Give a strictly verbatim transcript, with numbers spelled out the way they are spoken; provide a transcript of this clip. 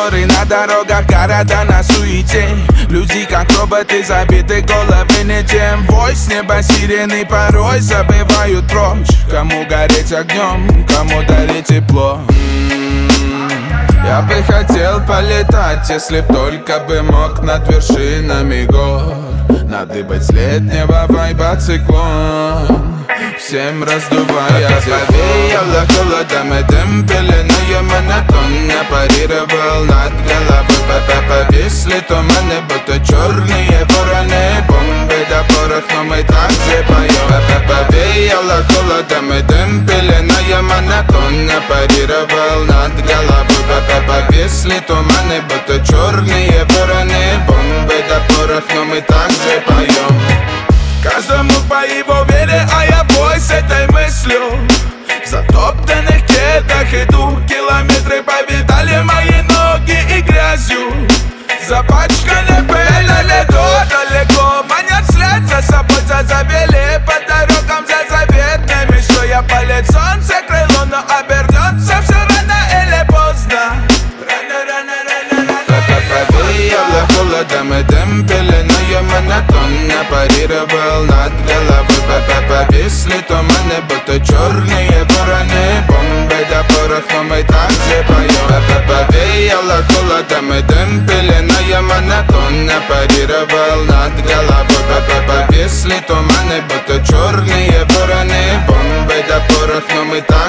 Мотори на дорогах, города на суете. Люди как роботы, забиты головы не тем. Вой с неба сирены порой забывают прочь. Кому гореть огнем, кому дарить тепло. Я бы хотел полетать, если б только бы мог над вершинами гор. Надыбать с летнего вайба циклон, всем раздувая. Повеяло холодом и дым пеленою монотонно парировал над головой. Повисли туманы, будто черные вороны. Бомбы до порох, но мы также поем. Повеяло холодом и дым пеленою монотонно парировал над головой. Повисли туманы, будто черные вороны. Бомбы до порох, но мы также поем. Каждому по его вере, а я в бой с этой мыслью. В затоптанных кедах иду, километры повидали мои ноги и грязью. Запачканы пылью, далеко, далеко манят след за собой, зазавели по дорогам за заветными. Что я полет, солнце крыло, но обернется все рано или поздно. Рано, рано, рано, рано. Повеяло холодом и дым пеленою монотонно парировал над головой. Повисли туманы, будто черные вороны. Бомбы до порох, но мы также поем. Повеяло холодом и дым пеленою монотонно парировал над головой. Повисли туманы, будто черные вороны. Бомбы до порох, но мы также